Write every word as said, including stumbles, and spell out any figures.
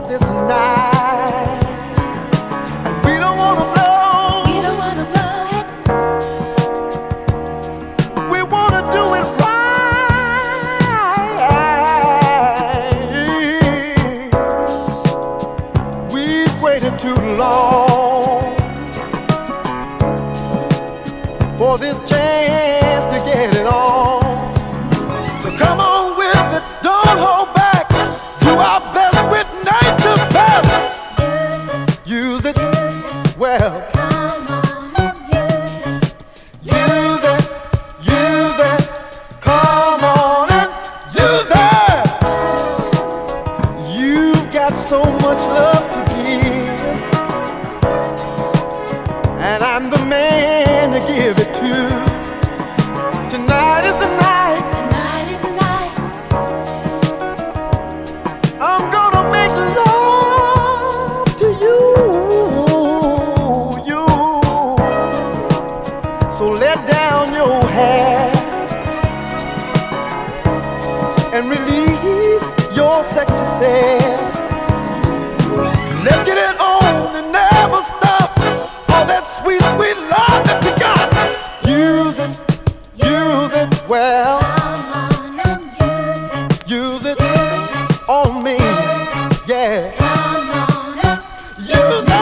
this night. And we don't wanna blow, We don't wanna blow it. we wanna do it right. We've waited too long for this chance to get it on. So come on with it, don't hold back. Do our best with nature's best. Use it, well, Come on and use it. use it, use it. Come on and use it. You've got so much love to give, and I'm the man to give it to. Tonight is the night. Tonight is the night. I'm gonna make love to you, you. So let down your hair and release your sexy self. Let's get it on and never stop. All that sweet, sweet love that you got. Use it, use it well. Come on and use it. Use it on me, yeah. Come on and Use it.